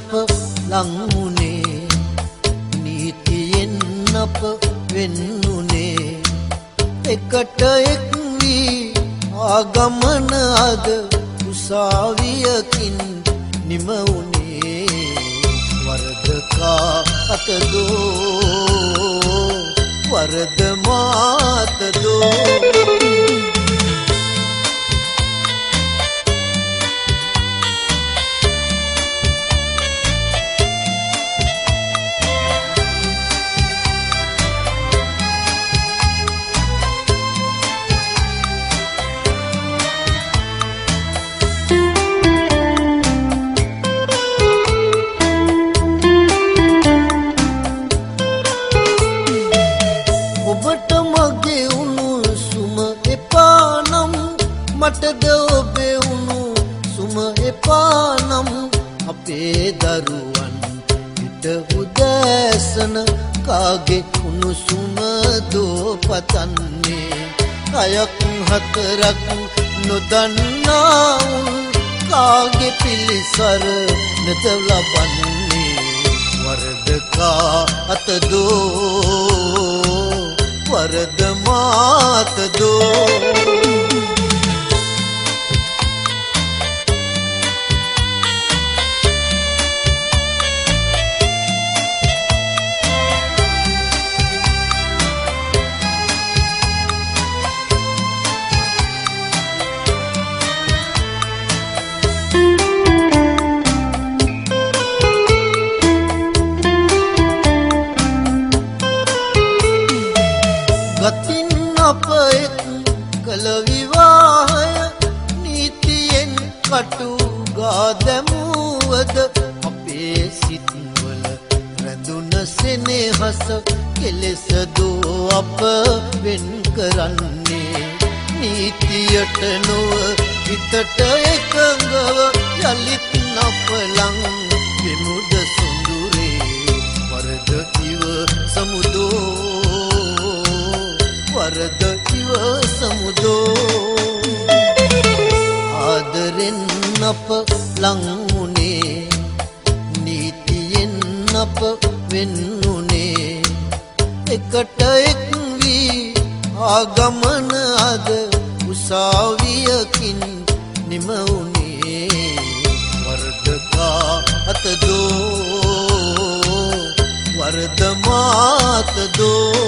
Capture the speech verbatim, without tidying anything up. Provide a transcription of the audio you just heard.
අප ලංුනේ නීතියෙන් අප වෙන්නුනේ එකට එක් වී ආගමන අද උසාවියකින් නිම වුනේ වරදකා අතදෝ වරද මාතදෝ මටද ඔබේ උණු සුම එපා නම් අපේ දරුවන් හිට උදෑසන කාගේ උණුසුම දෝ පතන්නේ අයක් හතරක් නොදන්නා උන් කාගේ පිළිසර නැත ලබන්නේ වරදකා අතදෝ වරද මාතදෝ ගතින් අප එක් කළ විවාහය නීතියෙන් කටුගා දැමුවද අපේ සිත්වල රැඳුන සෙනෙහස කෙලෙසදෝ අප වෙන් කරන්නේ නීතියට නොව හිතට එකඟව යලිත් අප ලං වෙමුද සොඳුරේ වරද ඉව සමුදෝ වරද ඉවසමුදෝ ආදරෙන් අප ලංුනේ නීතියෙන් අප වෙන්නුනේ එකට එක් වී ආගමන අද උසාවියකින් නිම වුනේ වරදකා අතදෝ වරද මාතදෝ